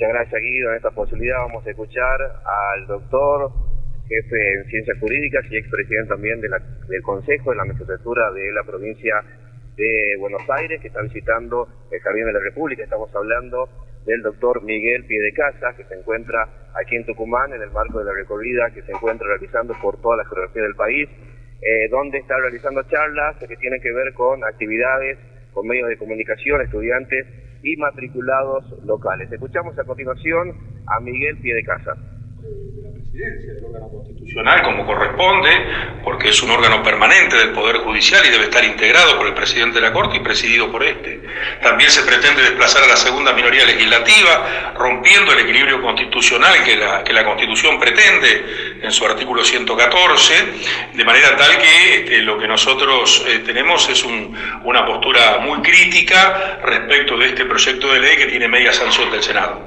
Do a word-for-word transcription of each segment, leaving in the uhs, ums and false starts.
Muchas gracias, Guido. En esta posibilidad vamos a escuchar al doctor, jefe en Ciencias Jurídicas y expresidente también de la, del Consejo de la Magistratura de la provincia de Buenos Aires, que está visitando el Jardín de la República. Estamos hablando del doctor Miguel Piedecasas, que se encuentra aquí en Tucumán en el marco de la recorrida que se encuentra realizando por toda la geografía del país, eh, donde está realizando charlas que tienen que ver con actividades, con medios de comunicación, estudiantes y matriculados locales. Escuchamos a continuación a Miguel Piedecasas. Presidencia del órgano constitucional como corresponde, porque es un órgano permanente del Poder Judicial y debe estar integrado por el presidente de la Corte y presidido por este. También se pretende desplazar a la segunda minoría legislativa, rompiendo el equilibrio constitucional que la, que la Constitución pretende en su artículo ciento catorce, de manera tal que este, lo que nosotros eh, tenemos es un, una postura muy crítica respecto de este proyecto de ley que tiene media sanción del Senado.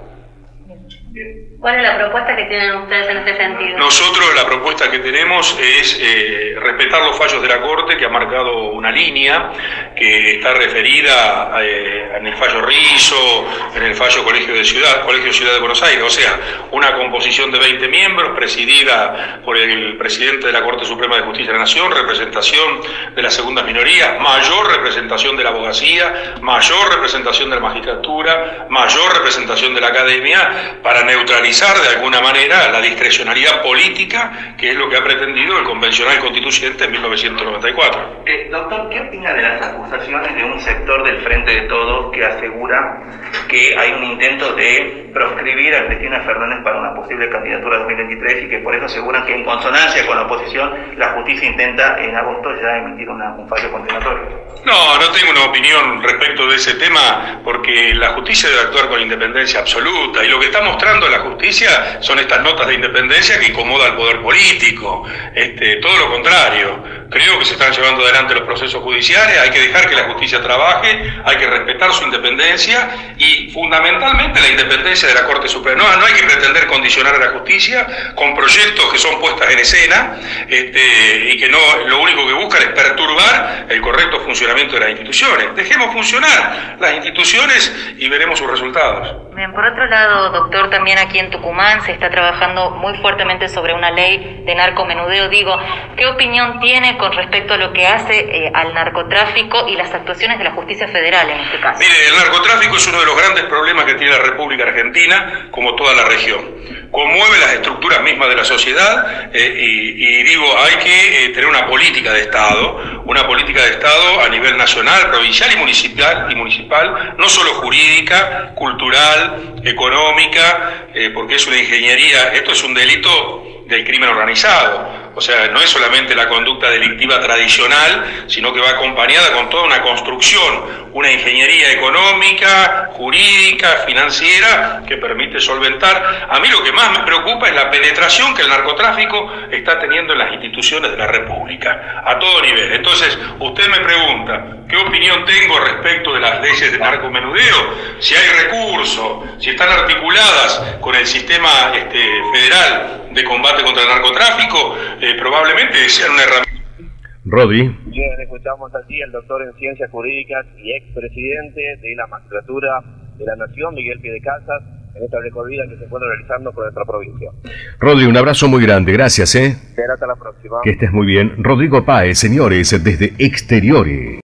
¿Cuál es la propuesta que tienen ustedes en este sentido? Nosotros la propuesta que tenemos es eh, respetar los fallos de la Corte, que ha marcado una línea que está referida eh, en el fallo Rizzo, en el fallo Colegio de Ciudad, Colegio Ciudad de Buenos Aires, o sea, una composición de veinte miembros presidida por el presidente de la Corte Suprema de Justicia de la Nación, representación de las segundas minorías, mayor representación de la abogacía, mayor representación de la magistratura, mayor representación de la academia, para neutralizar de alguna manera la discrecionalidad política, que es lo que ha pretendido el convencional constituyente en mil novecientos noventa y cuatro. Eh, doctor, ¿qué opina de las acusaciones de un sector del Frente de Todos que asegura que hay un intento de proscribir a Cristina Fernández para una posible candidatura dos mil veintitrés y que por eso aseguran que en consonancia con la oposición la justicia intenta en agosto ya emitir una, un fallo condenatorio? No, no tengo una opinión respecto de ese tema, porque la justicia debe actuar con independencia absoluta, y lo que está mostrando la justicia son estas notas de independencia que incomoda al poder político. Este, todo lo contrario, creo que se están llevando adelante los procesos judiciales, hay que dejar que la justicia trabaje, hay que respetar su independencia y fundamentalmente la independencia de la Corte Suprema. No, no hay que pretender condicionar a la justicia con proyectos que son puestas en escena este, y que no, lo único que buscan es perturbar el correcto funcionamiento de las instituciones. Dejemos funcionar las instituciones y veremos sus resultados. Bien, por otro lado, doctor, también aquí en Tucumán se está trabajando muy fuertemente sobre una ley de narcomenudeo. Digo, ¿qué opinión tiene con respecto a lo que hace eh, al narcotráfico y las actuaciones de la justicia federal en este caso? Mire, el narcotráfico es uno de los grandes problemas que tiene la República Argentina, como toda la región. Conmueve las estructuras mismas de la sociedad eh, y, y digo, hay que eh, tener una política de Estado, una política de Estado a nivel nacional, provincial y municipal, y municipal, no solo jurídica, cultural, económica, eh, porque es una ingeniería, esto es un delito del crimen organizado. O sea, no es solamente la conducta delictiva tradicional, sino que va acompañada con toda una construcción, una ingeniería económica, jurídica, financiera, que permite solventar. A mí lo que más me preocupa es la penetración que el narcotráfico está teniendo en las instituciones de la República, a todo nivel. Entonces, usted me pregunta, ¿qué opinión tengo respecto de las leyes de narcomenudeo? Si hay recursos, si están articuladas con el sistema este, federal de combate contra el narcotráfico, eh, probablemente sean una herramienta. Rodi. Bien, escuchamos aquí al doctor en Ciencias Jurídicas y expresidente de la Magistratura de la Nación, Miguel Piedecasas, en esta recorrida que se encuentra realizando por nuestra provincia. Rodri, un abrazo muy grande, gracias, ¿eh? Será hasta la próxima. Que estés muy bien. Rodrigo Páez, señores, desde Exteriores.